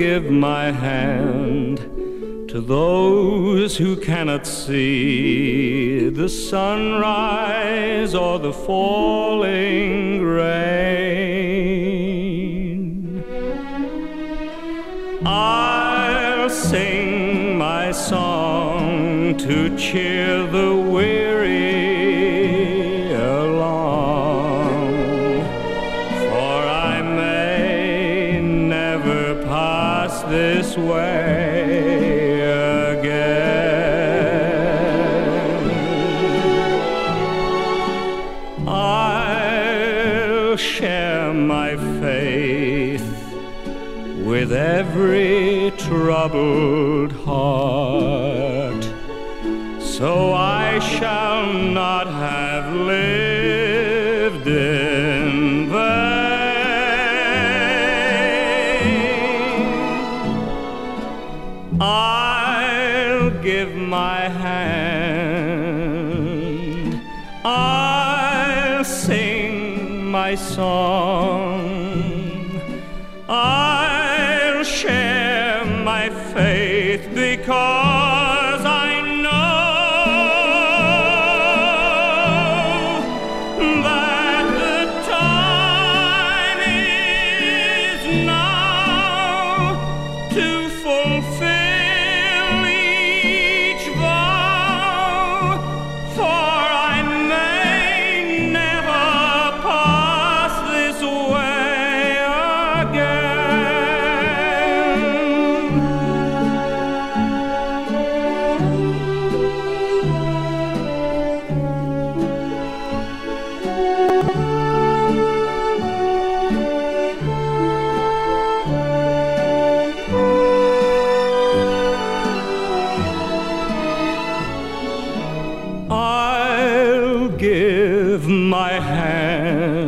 give my hand to those who cannot see the sunrise or the falling rain. I'll sing my song to cheer the weary along, for I may never pass this way again. I'll share my faith with every troubled heart, so I shall not have lived in vain. I'll give my hand, I'll sing my song, I'll share my faith, because I know that the time is now to fulfill each vow, for I may never pass this way again. I'll give my hand